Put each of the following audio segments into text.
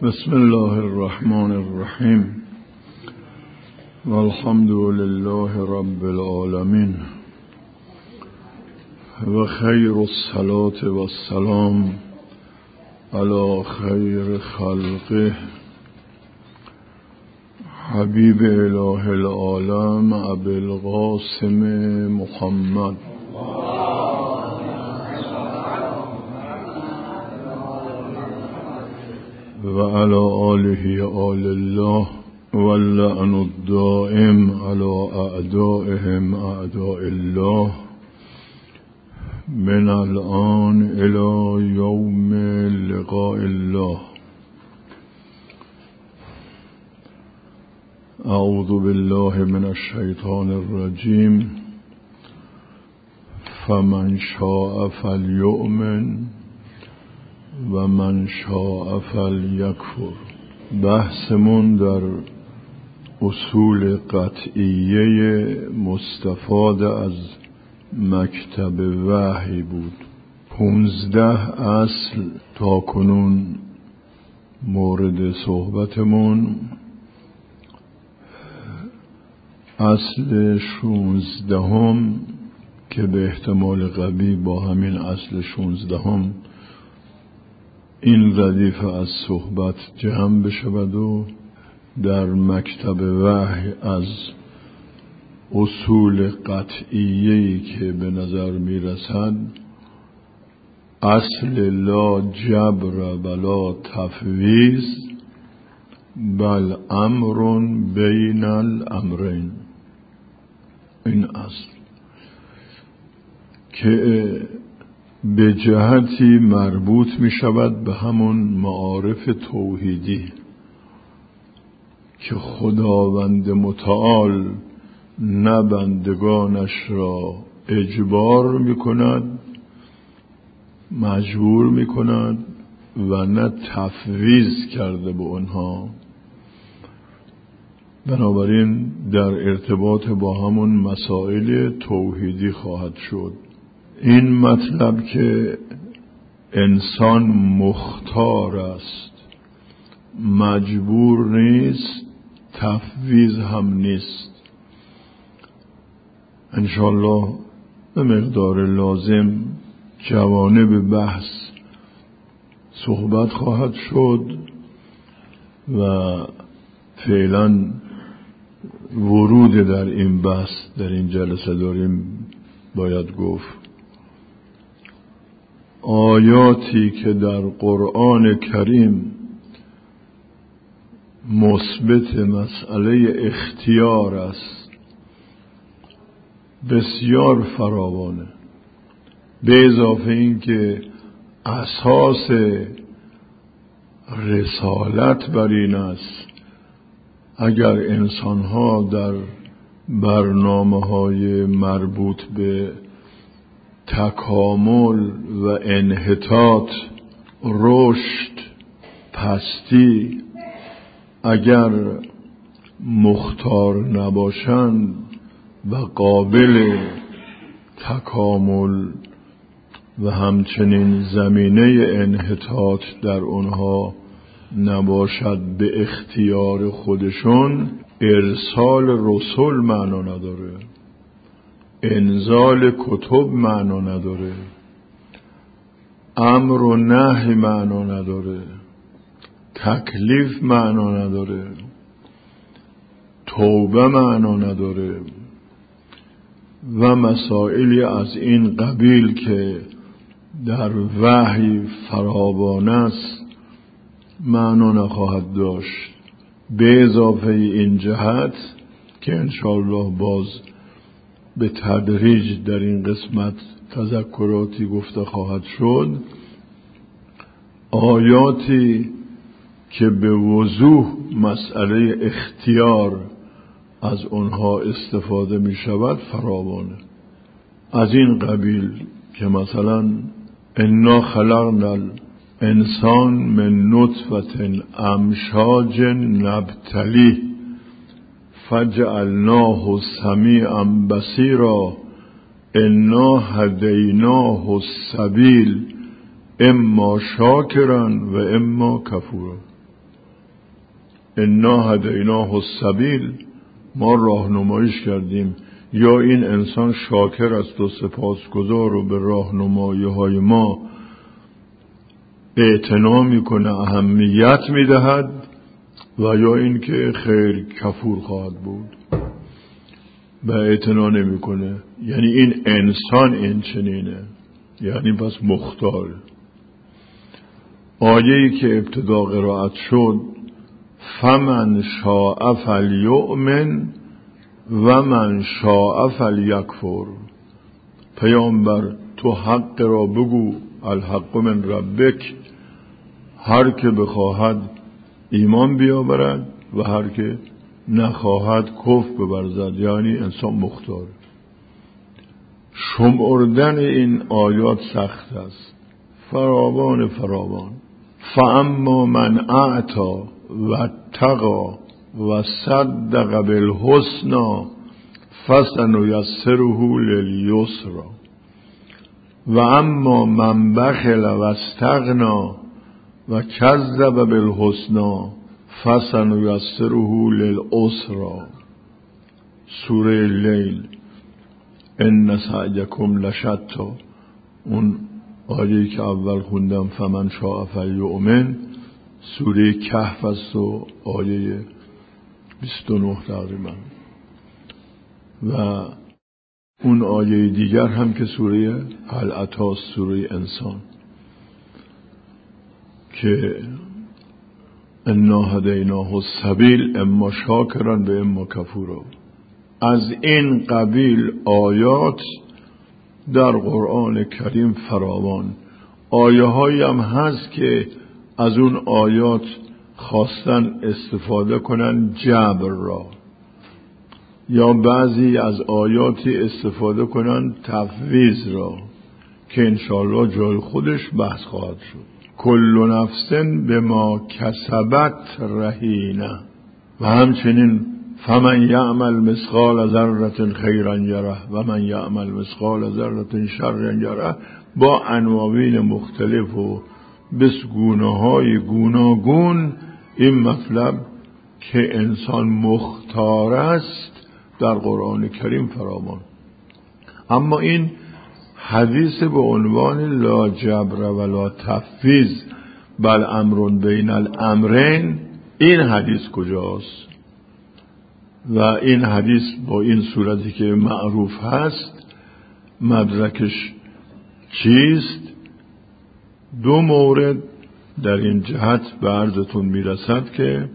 بسم الله الرحمن الرحیم والحمد لله رب العالمین و خیر الصلاة و السلام علی خیر خلقه حبیب اله العالم ابی القاسم محمد و علی آله آل الله واللعن الدائم علی اعدائهم اعداء الله من الآن الى یوم لقاء الله. اعوذ بالله من الشیطان الرجیم. فمن شاء فلیؤمن و من شاء فلیکفر. بحثمون در اصول قطعیه مستفاد از مکتب وحی بود. 15 اصل تا کنون مورد صحبتمون. اصل 16 که به احتمال قوی با همین اصل 16 این ردیف از صحبت جمع بشود و در مکتب وحی از اصول قطعیه‌ای که به نظر می رسد اصل لا جبر ولا تفویض بل امر بین الامرین. این اصل که به جهتی مربوط می شود به همون معارف توحیدی که خداوند متعال نه بندگانش را اجبار می کند، مجبور می کند و نه تفویض کرده به آنها. بنابراین در ارتباط با همون مسائل توحیدی خواهد شد. این مطلب که انسان مختار است، مجبور نیست، تفویض هم نیست. انشاءالله به مقدار لازم جوانب بحث صحبت خواهد شد و فعلا ورود در این بحث در این جلسه داریم باید گفت. آیاتی که در قرآن کریم مثبت مسئله اختیار است بسیار فراوانه، به اضافه این که اساس رسالت بر این است اگر انسان‌ها در برنامه‌های مربوط به تکامل و انحطاط، رشد، پستی اگر مختار نباشند و قابل تکامل و همچنین زمینه انحطاط در اونها نباشد به اختیار خودشون، ارسال رسول معنا نداره، انزال کتب معنا نداره، امر و نهی معنا نداره، تکلیف معنا نداره، توبه معنا نداره و مسائلی از این قبیل که در وحی فراوان است معنا نخواهد داشت. به اضافه این جهت که انشاءالله باز به تدریج در این قسمت تذکراتی گفته خواهد شد، آیاتی که به وضوح مسئله اختیار از آنها استفاده می شود فراوانه. از این قبیل که مثلا انا خلقنا الانسان من نطفة امشاج نبتلیه فجعلناه سمیعا بصیرا انا هدیناه السبیل اما شاکرا و اما کفورا. انا هدیناه السبیل، ما راهنماییش کردیم، یا این انسان شاکر است و سپاسگزار و به راهنمایی های ما اعتنا میکنه، اهمیت میدهد، و یا این که خیر کفور خواهد بود و اعتنا نمیکنه. یعنی این انسان این چنینه، یعنی پس مختار. آیه‌ای که ابتدا قرائت شد فمن شاء فلیؤمن و من شاء فلیکفر، پیامبر تو حق را بگو، الحق من ربک، هر که بخواهد ایمان بیاورد و هر که نخواهد کفر بورزد. یعنی انسان مختار. شمردن این آیات سخت است، فراوان. فاما من اعطی و اتقی و صدق بالحسنی فسنیسره للیسری و اما من بخل و استغنی و کذب بالحسنی فسنیسره للعسری. سوره لیل. ان سعیکم لشتی، اون آیه‌ای که اول خوندم فمن شاء فلیؤمن، سوره کهف است و آیه 29 تقریبا. و اون آیه دیگر هم که سوره هل اتی، سوره انسان، که انا هدیناه السبیل اما شاکرا و اما کفورا. از این قبیل آیات در قرآن کریم فراوان. آیه هایی هم هست که از اون آیات خواستن استفاده کنن جبر را، یا بعضی از آیاتی استفاده کنن تفویض را، که انشاءالله جای خودش بحث خواهد شد. کل نفس بما کسبت رهینه. و همچنین فمن یعمل مثقال ذره خیرا یره و من یعمل مثقال ذره شرا یره، با عناوین مختلف و بسگونه‌های گوناگون این مطلب که انسان مختار است در قرآن کریم فراوان. اما این حدیث به عنوان لا جبر ولا تفویض بل امر بین الامرین، این حدیث کجاست؟ و این حدیث با این صورتی که معروف هست مدرکش چیست؟ دو مورد در این جهت به عرضتون میرسد که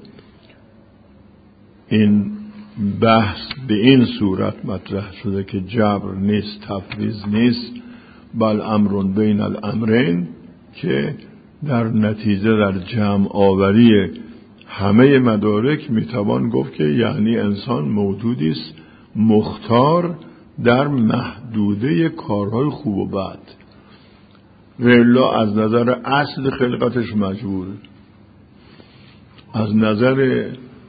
این بحث به این صورت مطرح شده که جبر نیست، تفویض نیست، بل امر بین الامرین، که در نتیجه در جمع آوری همه مدارک میتوان گفت که یعنی انسان موجودی است مختار در محدوده کارهای خوب و بد، والا از نظر اصل خلقتش مجبوره، از نظر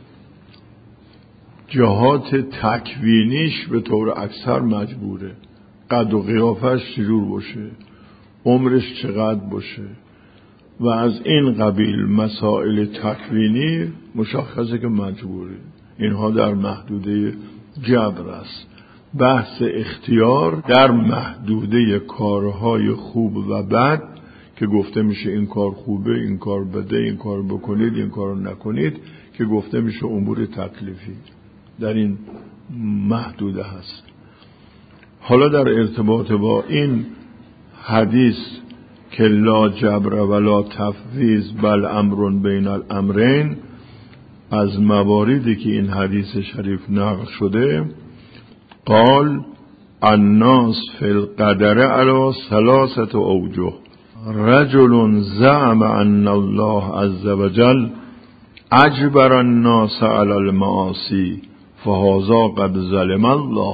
جهات تکوینیش به طور اکثر مجبوره، قد و قیافش چجور باشه، عمرش چقدر باشه، و از این قبیل مسائل تکوینی مشخصه که مجبوره. اینها در محدوده جبر است. بحث اختیار در محدوده کارهای خوب و بد که گفته میشه این کار خوبه، این کار بده، این کار بکنید، این کار نکنید، که گفته میشه امور تکلیفی، در این محدوده هست. حالا در ارتباط با این حدیث که لا جبر ولا تفویض بل امر بین الامرین، از مواردی که این حدیث شریف نقل شده، قال الناس فی القدر علی ثلاثه اوجه، رجل زعم ان الله عز وجل اجبر الناس علی المعاصی فهذا قد ظلم الله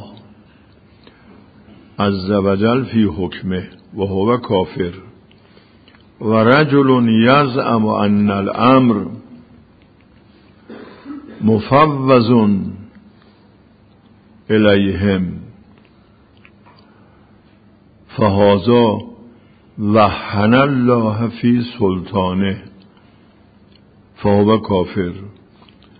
عز وجل فی حکمه و هو کافر، و رجل یزعم ان الامر مفوض الیهم فهذا وهن الله فی سلطانه فهو کافر.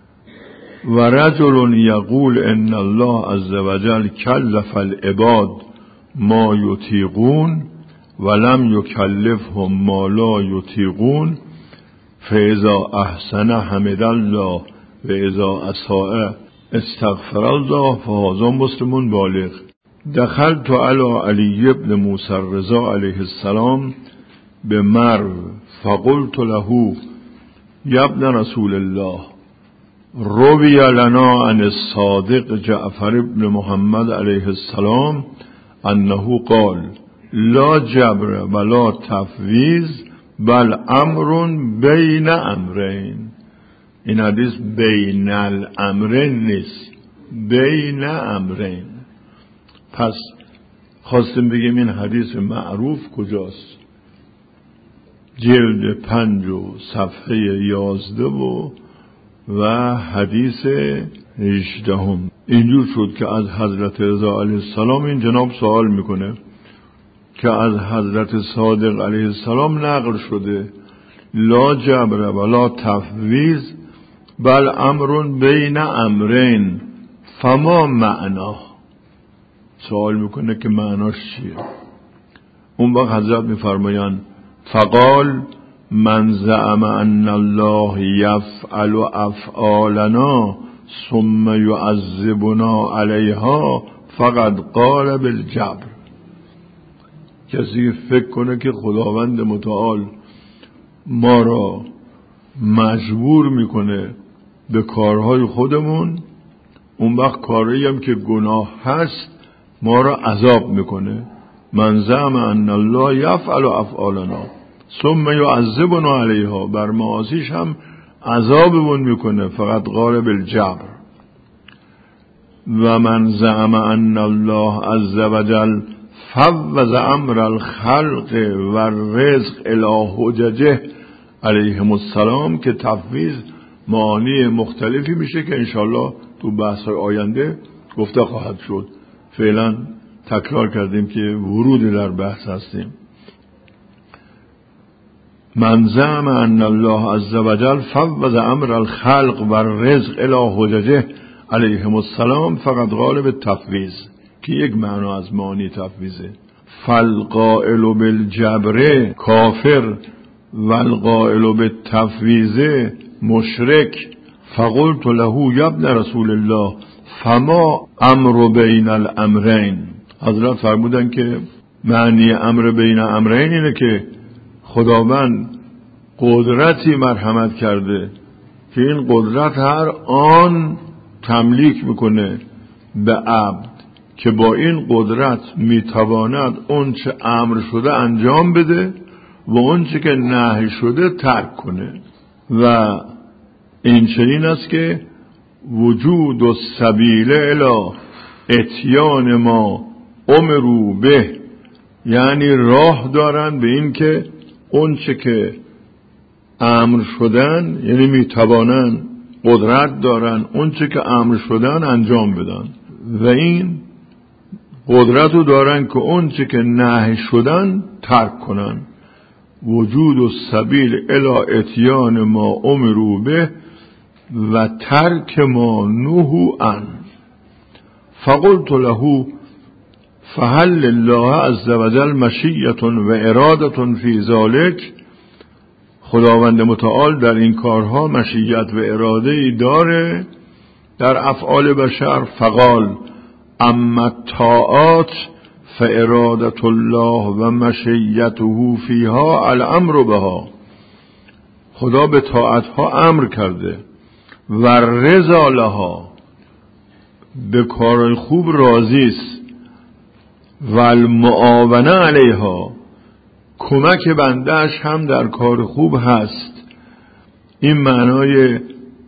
و رجل یقول ان الله عز وجل کلف العباد ما یطیقون ولم یکلفهم ما لا یطیقون فاذا احسن حمد الله و اذا اساء استغفر الله فهذا مسلم بالغ. دخلت علی علی ابن موسی الرضا علیه السلام بمرو فقلت له یا ابن رسول الله روی لنا عن الصادق جعفر ابن محمد علیه السلام انه قال لا جبر ولا تفویض بل امر بین امرین. این حدیث بین الامرین نیست، بین امرین. پس خواستیم بگیم این حدیث معروف کجاست؟ جلد 5 و صفحه 11 و حدیث 18. اینجور شد که از حضرت رضا علیه السلام این جناب سوال میکنه که از حضرت صادق علیه السلام نقل شده لا جبر ولا تفویض بل امر بین امرین فما معنا. سوال میکنه که معناش چیه؟ اون وقت حضرت میفرمایند فقال من زعم ان الله یفعل افعالنا ثم يعذبنا علیها فقد قال بالجبر. کسی فکر کنه که خداوند متعال ما را مجبور میکنه به کارهای خودمون، اون وقت کاری هم که گناه هست ما را عذاب میکنه. من زعم ان الله یفعل افعالنا ثم یعذبنا علیها، بر معاصیش هم عذابمون میکنه، فقط قال بالجبر. و من زعم ان الله عز وجل فوض امر الخلق و الرزق الی حججه علیهم السلام، که تفویض معانی مختلفی میشه که انشالله تو بحث آینده گفته خواهد شد. فعلا تکرار کردیم که ورودی در بحث هستیم. من زعم ان الله عز وجل فوض امر الخلق و الرزق الی حججه علیهم السلام فقط قال بالتفویض، که یک معنا از معانی تفویضه. فالقائل بالجبر کافر والقائل بالتفویض مشرک. فقلت له یا ابن رسول الله فما امر بین الامرین. حضرت فرمودن که معنی امر بین امرین اینه که خداوند قدرتی مرحمت کرده که این قدرت هر آن تملیک میکنه به عبد که با این قدرت میتواند اون چه امر شده انجام بده و اون چه که نهی شده ترک کنه. و این چنین است که وجود و سبیل الی اتیان ما امرو به، یعنی راه دارن به این که اون چه که امر شدن، یعنی میتوانن قدرت دارن اون چه که امر شدن انجام بدن، و این قدرت رو دارن که اون چه که نهی شدن ترک کنن. وجود و سبیل الی اتیان ما امرو به و ترک ما نهوا عنه. فقلت له فهل لله عز وجل مشیة و ارادة فی ذلک. خداوند متعال در این کارها مشیت و اراده ای داره در افعال بشر. فقال اما الطاعات فارادة الله و مشیته فیها الامر بها. خدا به طاعتها امر کرده و رضا لها، به کار خوب راضی است، و المعاونه علیها، کمک بندهش هم در کار خوب هست. این معنای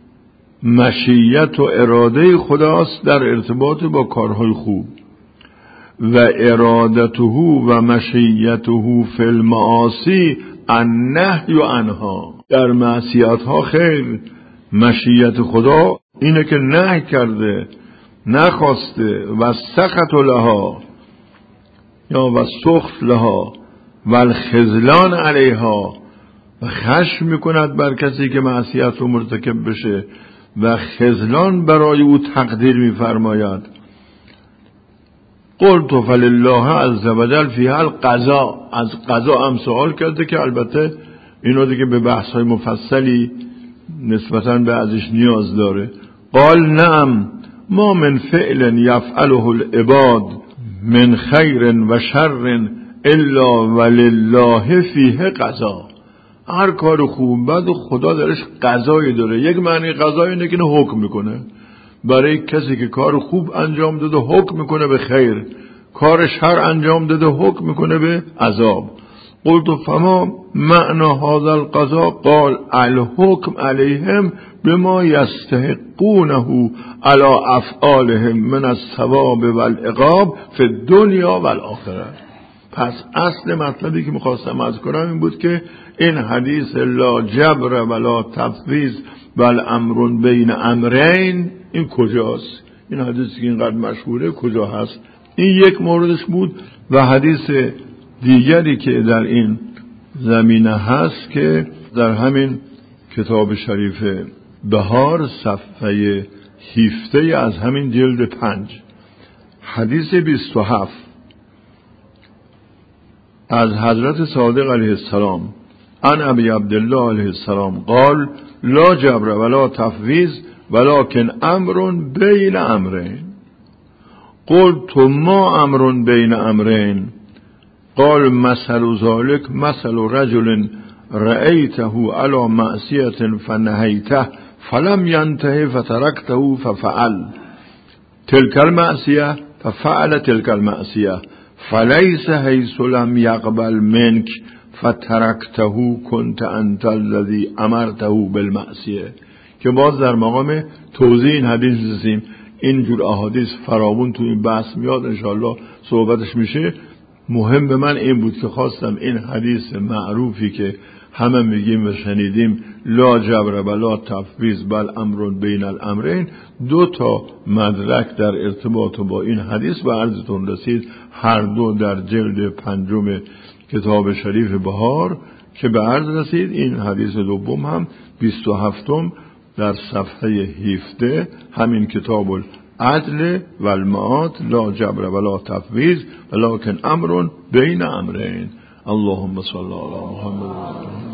مشیت و اراده خداست در ارتباط با کارهای خوب. و ارادته و مشیته فی المعاصی النهی عنها. در معصیت ها خیر مشیت خدا اینه که نهی کرده، نخواسته. و سخط لها یا و سخط لها و الخذلان علیها، و خشم میکند بر کسی که معصیت رو مرتکب بشه و خذلان برای او تقدیر می‌فرماید. قلت فلله عز وجل فیها القضاء، از قضا هم سوال کرده که البته اینو دیگه به بحث‌های مفصلی نسبتاً به ازش نیاز داره. قال نعم ما من فعل یفعله العباد من خیر و شر الا ولله فیه قضا. هر کار خوب بد خدا درش قضایی داره. یک معنی قضایی اینه که حکم میکنه برای کسی که کار خوب انجام داده، حکم میکنه به خیر، کار شر انجام داده حکم میکنه به عذاب. قلت فما معنی هذا القضاء؟ قال الحکم علیهم بما یستحقونه علی افعالهم من الثواب والعقاب فی الدنیا والآخره. پس اصل مطلبی که میخواستم از کنم این بود که این حدیث لا جبر ولا تفویض بل امر بین امرین این کجاست؟ این حدیثی که اینقدر مشهوره کجا هست؟ این یک موردش بود. و حدیث دیگری که در این زمینه هست که در همین کتاب شریف بهار صفحه 17 از همین جلد 5 حدیث 27 از حضرت صادق علیه السلام عن ابی عبدالله علیه السلام قال لا جبر ولا تفویض ولكن امر بین امرین. قلت ما امر بین امرین؟ قال مثل ذلك مثل رجل رأيته على معصية فنهيته فلم ينتهي فتركته ففعل تلك المعصية ففعل تلك المعصية فليس حيث لم يقبل منك فتركته كنت أنت الذي أمرته بالمعصية. که باز در مقام توضیح این حدیث رسیم. اینجور احادیث فراوون تو این بحث میاد، انشاءالله صحبتش میشه. مهم به من این بود که خواستم این حدیث معروفی که همه میگیم و شنیدیم لا جبر ولا تفویض بل امر بین الامرین، 2 تا مدرک در ارتباط با این حدیث به عرضتون رسید، هر دو در جلد 5 کتاب شریف بهار که به عرض رسید. این حدیث دوم هم 27 در صفحه 17 همین کتاب العدل و المعاد لا جبر ولا تفویض ولكن امر بین امرین. اللهم صل علی محمد.